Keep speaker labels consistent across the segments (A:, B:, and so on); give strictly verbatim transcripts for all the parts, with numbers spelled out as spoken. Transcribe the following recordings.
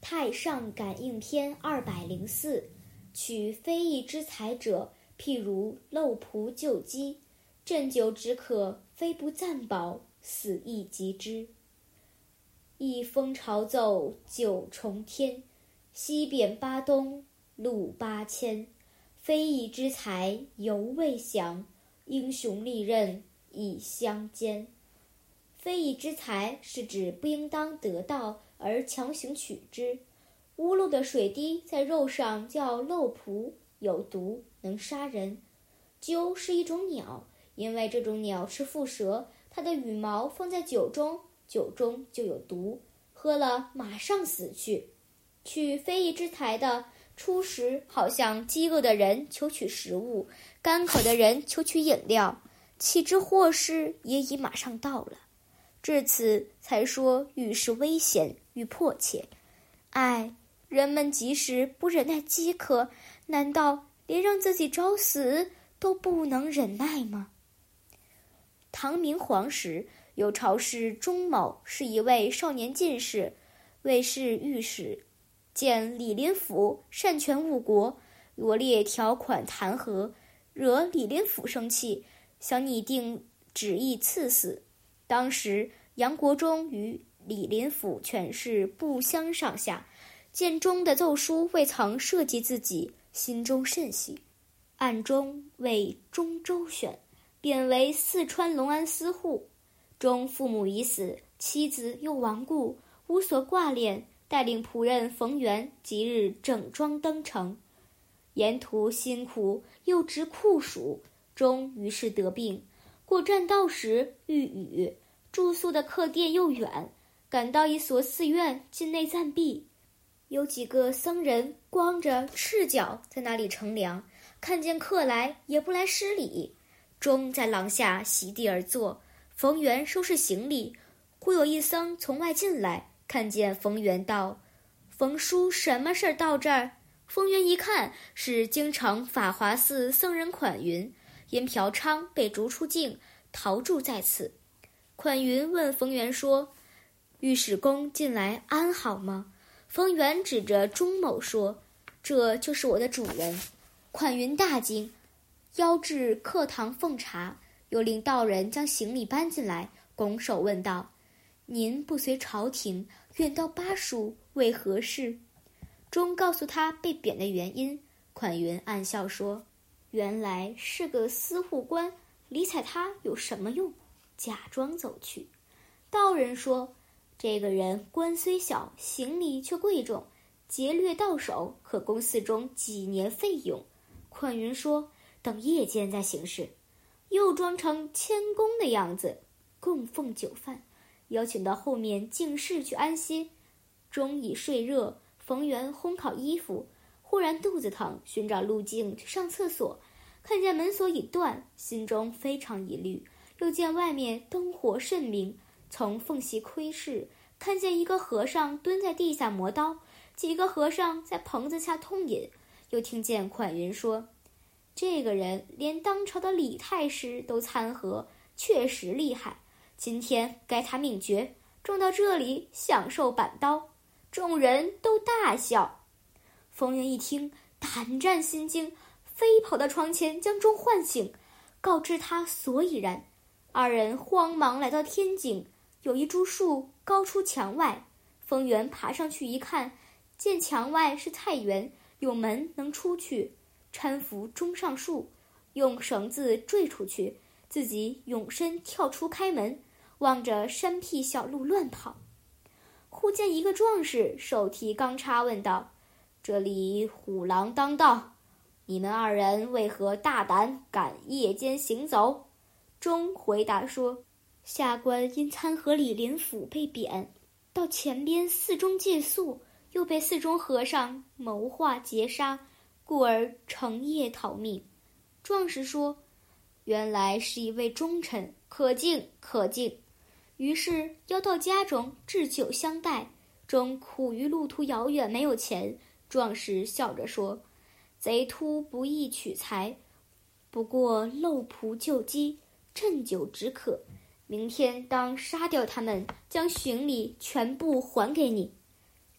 A: 太上感应篇二百零四，取非义之财者，譬如漏仆救饥，鸩酒止渴，非不暂饱，死亦及之。一风朝奏，九重天，西贬八东，路八千。非义之财犹未享，英雄利刃以相兼。非义之财是指不应当得到而强行取之。污漏的水滴在肉上叫漏仆，有毒，能杀人。鸠是一种鸟，因为这种鸟吃蝮蛇，它的羽毛放在酒中，酒中就有毒，喝了马上死去。取非义之财的，初时好像饥饿的人求取食物，干渴的人求取饮料，岂知祸事也已马上到了。至此才说愈是危险愈迫切。唉，人们即使不忍耐饥渴，难道连让自己找死都不能忍耐吗？唐明皇时，有朝士钟某是一位少年进士，为是御史，见李林甫擅权误国，罗列条款弹劾，惹李林甫生气，想拟定旨意赐死。当时杨国忠与李林甫权势不相上下，见钟的奏书未曾涉及自己，心中甚喜，暗中为钟周旋，贬为四川隆安司户。钟父母已死，妻子又亡故，无所挂念，带领仆人冯源即日整装登城。沿途辛苦，又值酷暑，钟于是得病。过栈道时遇雨，住宿的客店又远，赶到一所寺院，进内暂避。有几个僧人光着赤脚在那里乘凉，看见客来也不来施礼。钟在廊下席地而坐，冯源收拾行李。忽有一僧从外进来，看见冯源道：“冯叔什么事儿到这儿？”冯源一看，是京城法华寺僧人款云，因嫖娼被逐出境，逃住在此。款云问冯源说：“御史公近来安好吗？”冯源指着钟某说：“这就是我的主人。”款云大惊，邀至客堂奉茶，又令道人将行李搬进来，拱手问道：“您不随朝廷，远到巴蜀，为何事？”钟告诉他被贬的原因。款云暗笑说：“原来是个司户官，理睬他有什么用？”假装走去。道人说：“这个人官虽小，行李却贵重，劫掠到手，可供寺中几年费用。”款云说：“等夜间再行事。”又装成谦恭的样子，供奉酒饭，邀请到后面净室去安歇。钟已睡热，冯源烘烤衣服，忽然肚子疼，寻找路径去上厕所，看见门锁已断，心中非常疑虑，又见外面灯火甚明，从缝隙窥视，看见一个和尚蹲在地下磨刀，几个和尚在棚子下通饮，又听见款云说：“这个人连当朝的李太师都参合，确实厉害，今天该他命绝，种到这里享受板刀。”众人都大笑。冯源一听，胆战心惊，飞跑到床前将钟唤醒，告知他所以然。二人慌忙来到天井，有一株树高出墙外。冯源爬上去一看，见墙外是菜园，有门能出去，搀扶钟上树，用绳子坠出去，自己勇身跳出开门，望着山僻小路乱跑。忽见一个壮士手提钢叉问道：“这里虎狼当道，你们二人为何大胆敢夜间行走？”钟回答说：“下官因参合李林甫被贬，到前边寺中借宿，又被寺中和尚谋划劫杀，故而乘夜逃命。”壮士说：“原来是一位忠臣，可敬可敬。”于是邀到家中置酒相待。钟苦于路途遥远，没有钱。壮士笑着说：“贼秃不易取财，不过漏仆救饥，鸩酒止渴。明天当杀掉他们，将行李全部还给你。”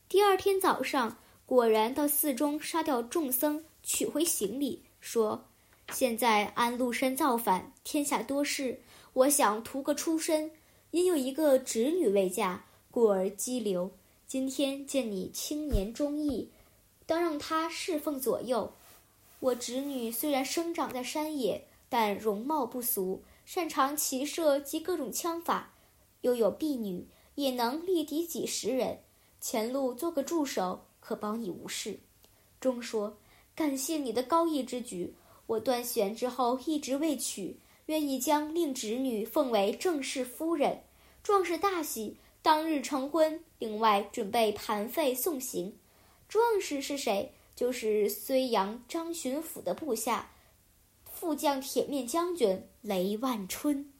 A: 第二天早上，果然到寺中杀掉众僧，取回行李，说：“现在安禄山造反，天下多事，我想图个出身，因有一个侄女未嫁，故而羁留。今天见你青年忠义，当让她侍奉左右。我侄女虽然生长在山野，但容貌不俗，擅长骑射及各种枪法，又有婢女，也能力敌几十人。前路做个助手，可保你无事。”钟说：“感谢你的高义之举，我断弦之后一直未娶，愿意将令侄女奉为正室夫人。”壮士大喜，当日成婚，另外准备盘费送行。壮士是谁？就是睢阳张巡抚的部下，副将铁面将军雷万春。